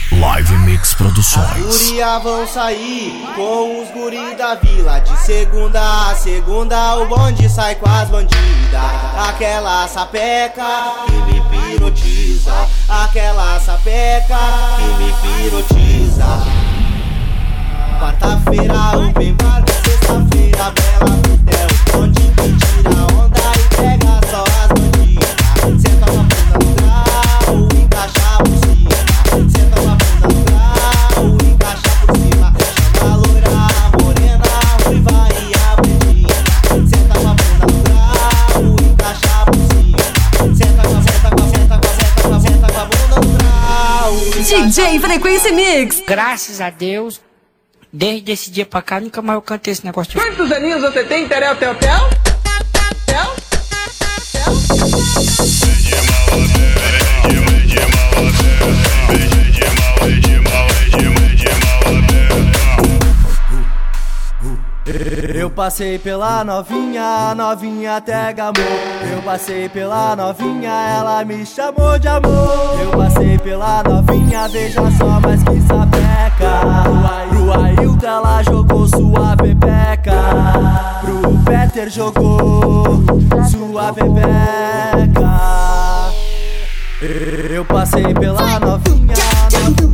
Live Mix Produções. As guria vão sair com os guri da vila. De segunda a segunda o bonde sai com as bandidas. Aquela sapeca que me pirotiza. Aquela sapeca que me pirotiza. Quarta-feira open bar, sexta-feira bela motel. Onde que tira onda e pega só as bandidas. Senta com a bunda no grau, encaixa por cima. Senta com a bunda no grau, encaixa por cima. Chama a loira, a morena, a ruiva e a pretinha. Senta com a bunda no grau, encaixa por cima. Senta com a bunda no grau. DJ Frequência Mix. Graças a Deus, desde esse dia pra cá, nunca mais eu cantei esse negócio de... Quantos aninhos você tem, Terel, tel, tel? Tel? Eu passei pela novinha, a novinha até gamou. Eu passei pela novinha, ela me chamou de amor. Eu passei pela novinha, veja só mais que sapeca. Pro Ailton ela jogou sua pepeca. Pro Peter jogou sua pepeca. Eu passei pela novinha,